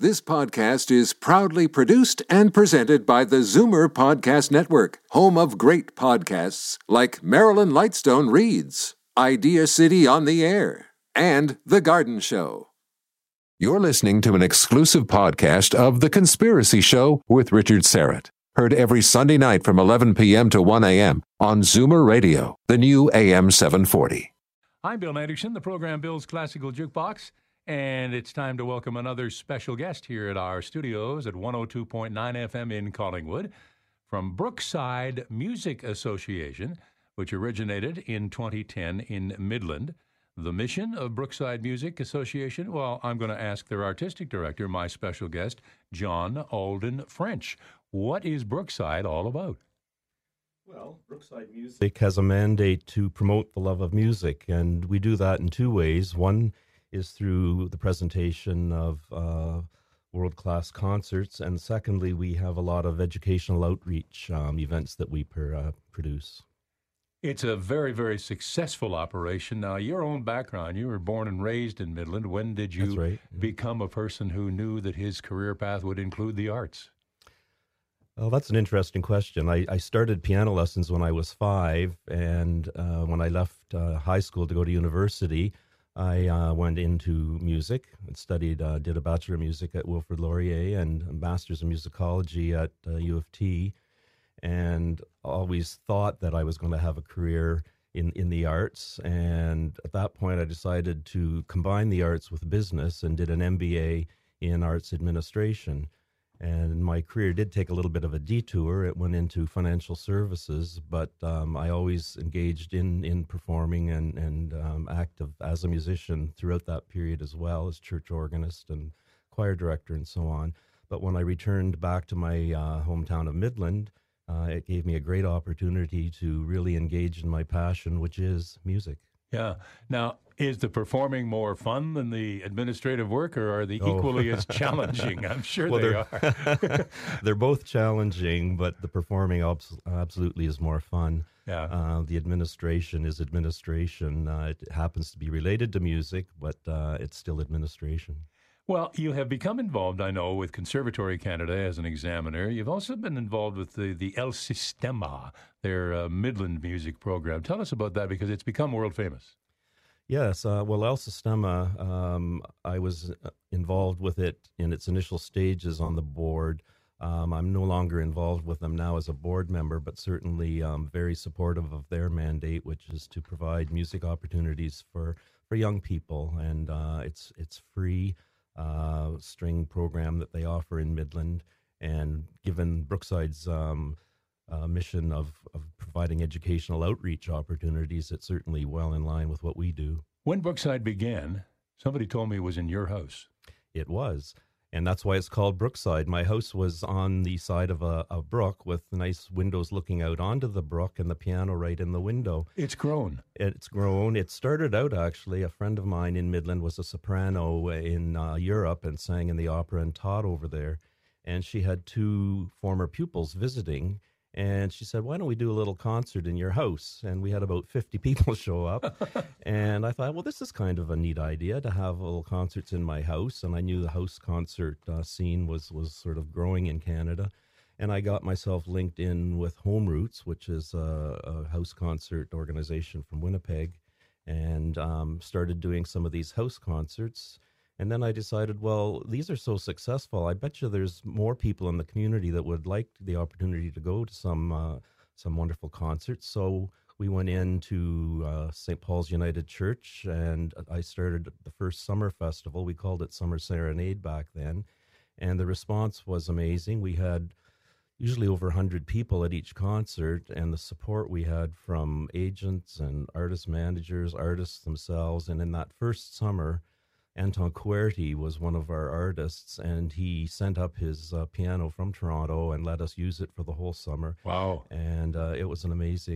This podcast is proudly produced and presented by the Zoomer Podcast Network, home of great podcasts like Marilyn Lightstone Reads, Idea City on the Air, and The Garden Show. You're listening to an exclusive podcast of The Conspiracy Show with Richard Serrett. Heard every Sunday night from 11 p.m. to 1 a.m. on Zoomer Radio, the new AM 740. I'm Bill Anderson, the program Bill's Classical Jukebox, and it's time to welcome another special guest here at our studios at 102.9 FM in Collingwood from Brookside Music Association, which originated in 2010 in Midland. The mission of Brookside Music Association? Well, I'm going to ask their artistic director, my special guest, John Alden French. What is Brookside all about? Well, Brookside Music has a mandate to promote the love of music, and we do that in two ways. One is through the presentation of world-class concerts, and secondly, we have a lot of educational outreach events that we produce. It's a very, very successful operation. Now, your own background, you were born and raised in Midland. When did you That's right. become a person who knew that his career path would include the arts? Well, that's an interesting question. I started piano lessons when I was 5, and when I left high school to go to university, I went into music and studied, did a Bachelor of Music at Wilfrid Laurier and a Master's of Musicology at U of T, and always thought that I was going to have a career in the arts. And at that point, I decided to combine the arts with business and did an MBA in arts administration. And my career did take a little bit of a detour. It went into financial services, but I always engaged in performing and active as a musician throughout that period as well, as church organist and choir director and so on. But when I returned back to my hometown of Midland, it gave me a great opportunity to really engage in my passion, which is music. Yeah. Now, is the performing more fun than the administrative work, or are they equally as challenging? I'm sure they are. They're both challenging, but the performing absolutely is more fun. Yeah. The administration is administration. It happens to be related to music, but it's still administration. Well, you have become involved, I know, with Conservatory Canada as an examiner. You've also been involved with the El Sistema, their Midland music program. Tell us about that, because it's become world famous. Yes, well, El Sistema, I was involved with it in its initial stages on the board. I'm no longer involved with them now as a board member, but certainly very supportive of their mandate, which is to provide music opportunities for young people, and it's free. String program that they offer in Midland, and given Brookside's mission of providing educational outreach opportunities, it's certainly well in line with what we do. When Brookside began, somebody told me it was in your house. It was, and that's why it's called Brookside. My house was on the side of a brook with nice windows looking out onto the brook and the piano right in the window. It's grown. It's grown. It started out, actually, a friend of mine in Midland was a soprano in Europe and sang in the opera and taught over there. And she had 2 former pupils visiting. And she said, why don't we do a little concert in your house? And we had about 50 people show up. And I thought, well, this is kind of a neat idea to have little concerts in my house. And I knew the house concert scene was sort of growing in Canada. And I got myself linked in with Home Roots, which is a house concert organization from Winnipeg, and started doing some of these house concerts. And then I decided, well, these are so successful, I bet you there's more people in the community that would like the opportunity to go to some wonderful concerts. So we went into St. Paul's United Church, and I started the first summer festival. We called it Summer Serenade back then, and the response was amazing. We had usually over 100 people at each concert, and the support we had from agents and artist managers, artists themselves. And in that first summer, Anton Querty was one of our artists, and he sent up his piano from Toronto and let us use it for the whole summer. Wow. And it was an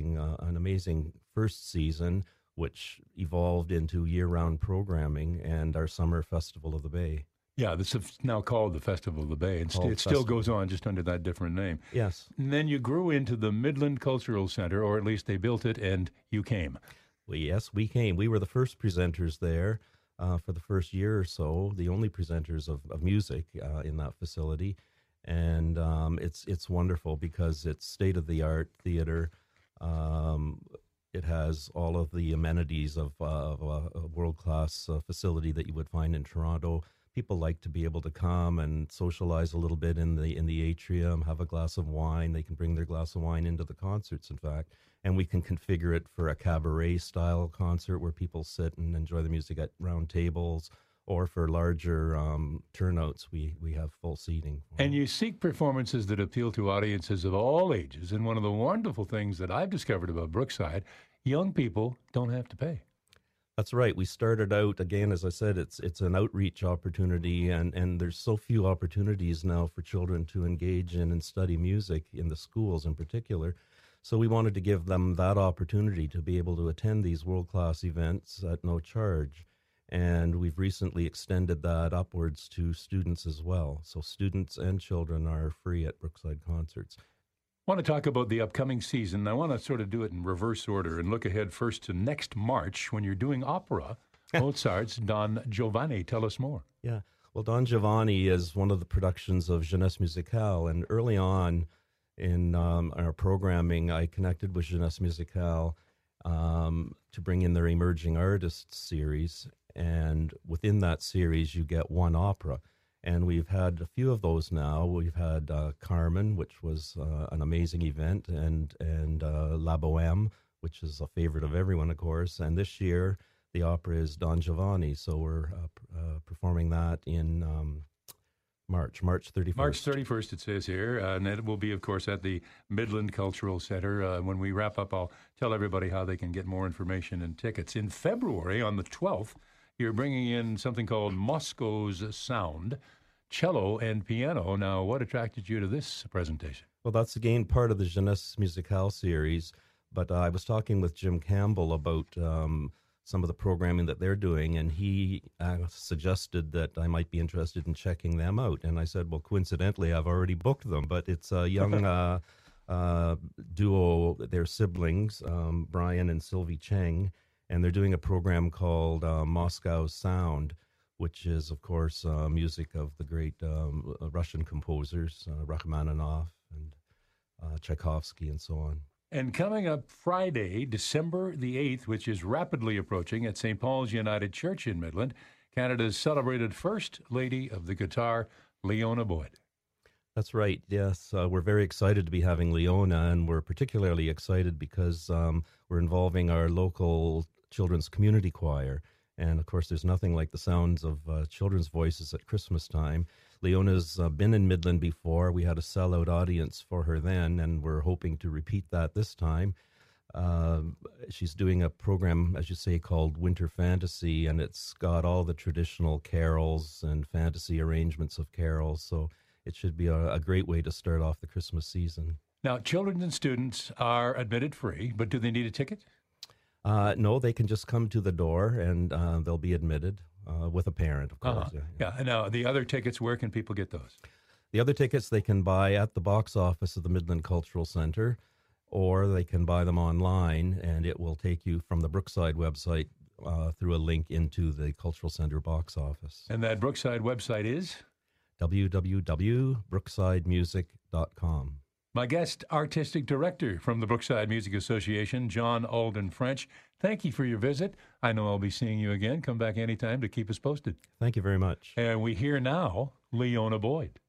amazing first season, which evolved into year-round programming and our Summer Festival of the Bay. Yeah, this is now called the Festival of the Bay, and it still goes on just under that different name. Yes. And then you grew into the Midland Cultural Center, or at least they built it, and you came. Well, yes, we came. We were the first presenters there. for the first year or so, the only presenters of music in that facility. And it's wonderful because it's state-of-the-art theater. It has all of the amenities of a world-class facility that you would find in Toronto. People like to be able to come and socialize a little bit in the atrium, have a glass of wine. They can bring their glass of wine into the concerts, in fact. And we can configure it for a cabaret-style concert where people sit and enjoy the music at round tables, or for larger turnouts, we have full seating. And you seek performances that appeal to audiences of all ages. And one of the wonderful things that I've discovered about Brookside, young people don't have to pay. That's right. We started out, again, as I said, it's an outreach opportunity, and there's so few opportunities now for children to engage in and study music in the schools in particular. So we wanted to give them that opportunity to be able to attend these world-class events at no charge. And we've recently extended that upwards to students as well. So students and children are free at Brookside Concerts. I want to talk about the upcoming season. I want to sort of do it in reverse order and look ahead first to next March when you're doing opera, Mozart's Don Giovanni. Tell us more. Yeah, well, Don Giovanni is one of the productions of Jeunesse Musicale. And early on in our programming, I connected with Jeunesse Musicale to bring in their Emerging Artists series. And within that series, you get one opera. And we've had a few of those now. We've had Carmen, which was an amazing event, and La Bohème, which is a favorite of everyone, of course. And this year, the opera is Don Giovanni. So we're performing that in March 31st. March 31st, it says here. And it will be, of course, at the Midland Cultural Center. When we wrap up, I'll tell everybody how they can get more information and tickets. In February, on the 12th, you're bringing in something called Moscow's Sound, cello and piano. Now, what attracted you to this presentation? Well, that's again part of the Jeunesse Musicale series, but I was talking with Jim Campbell about some of the programming that they're doing, and he suggested that I might be interested in checking them out. And I said, well, coincidentally, I've already booked them, but it's a young duo, they're siblings, Brian and Sylvie Cheng, and they're doing a program called Moscow's Sound, which is, of course, music of the great Russian composers, Rachmaninoff and Tchaikovsky and so on. And coming up Friday, December the 8th, which is rapidly approaching, at St. Paul's United Church in Midland, Canada's celebrated First Lady of the Guitar, Leona Boyd. That's right, yes. We're very excited to be having Leona, and we're particularly excited because we're involving our local children's community choir. And, of course, there's nothing like the sounds of children's voices at Christmas time. Leona's been in Midland before. We had a sellout audience for her then, and we're hoping to repeat that this time. She's doing a program, as you say, called Winter Fantasy, and it's got all the traditional carols and fantasy arrangements of carols. So it should be a great way to start off the Christmas season. Now, children and students are admitted free, but do they need a ticket? No, they can just come to the door and they'll be admitted with a parent, of course. Uh-huh. Yeah. Now, the other tickets, where can people get those? The other tickets they can buy at the box office of the Midland Cultural Center, or they can buy them online, and it will take you from the Brookside website through a link into the Cultural Center box office. And that Brookside website is? www.brooksidemusic.com. My guest, artistic director from the Brookside Music Association, John Alden French. Thank you for your visit. I know I'll be seeing you again. Come back anytime to keep us posted. Thank you very much. And we hear now Leona Boyd.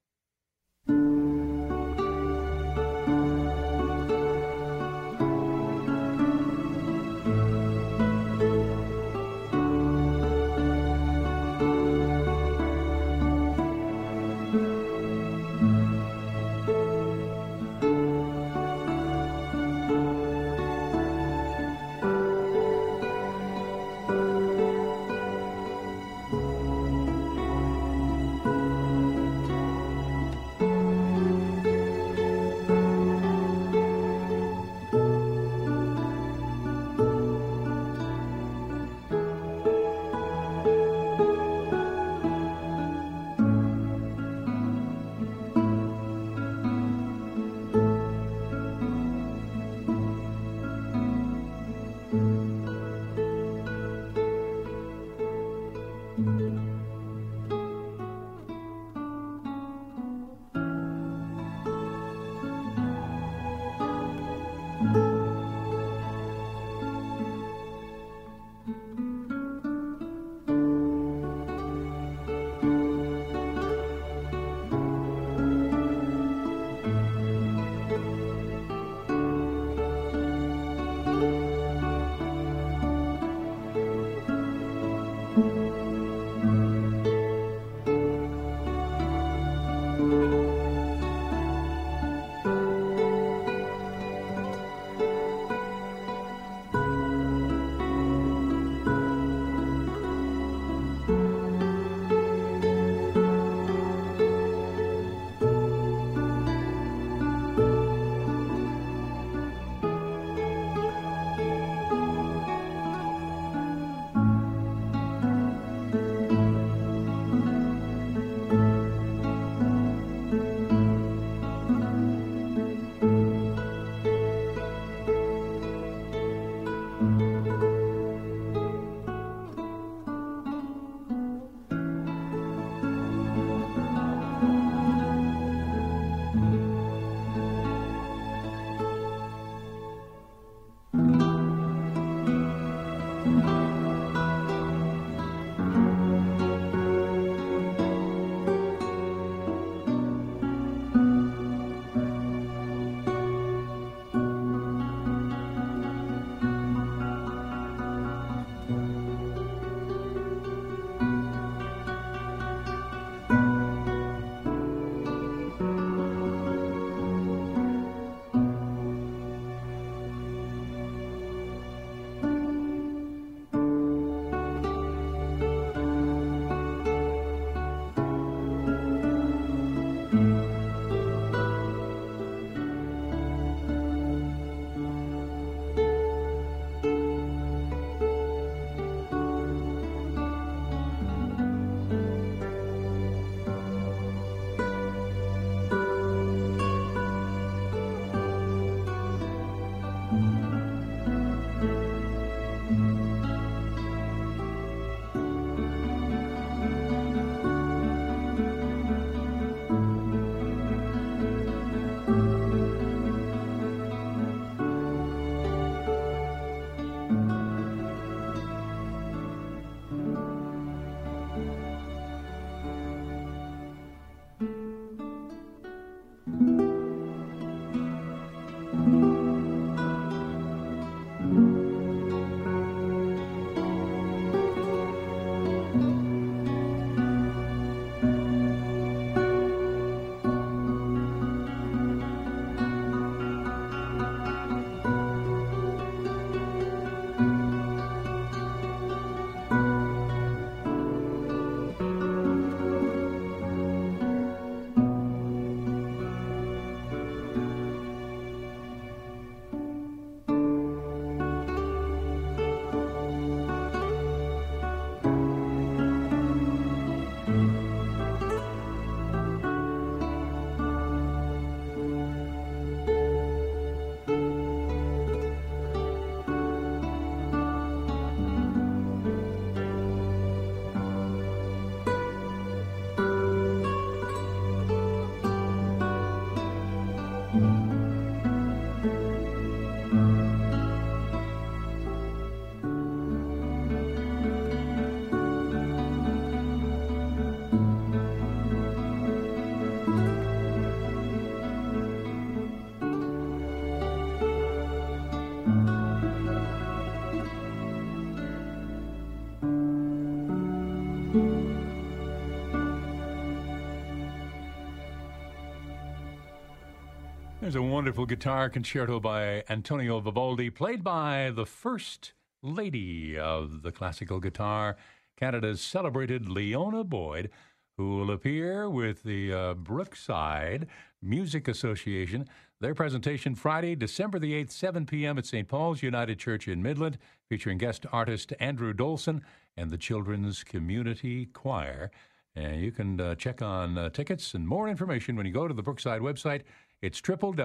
There's a wonderful guitar concerto by Antonio Vivaldi, played by the First Lady of the classical guitar, Canada's celebrated Leona Boyd, who will appear with the Brookside Music Association. Their presentation Friday, December the 8th, 7 p.m. at St. Paul's United Church in Midland, featuring guest artist Andrew Dolson and the Children's Community Choir. And you can check on tickets and more information when you go to the Brookside website. It's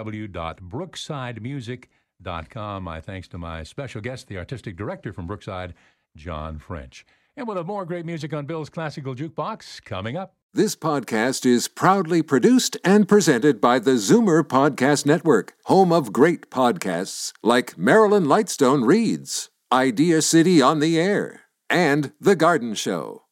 www.brooksidemusic.com. My thanks to my special guest, the artistic director from Brookside, John French. And we'll have more great music on Bill's Classical Jukebox coming up. This podcast is proudly produced and presented by the Zoomer Podcast Network, home of great podcasts like Marilyn Lightstone Reads, Idea City on the Air, and The Garden Show.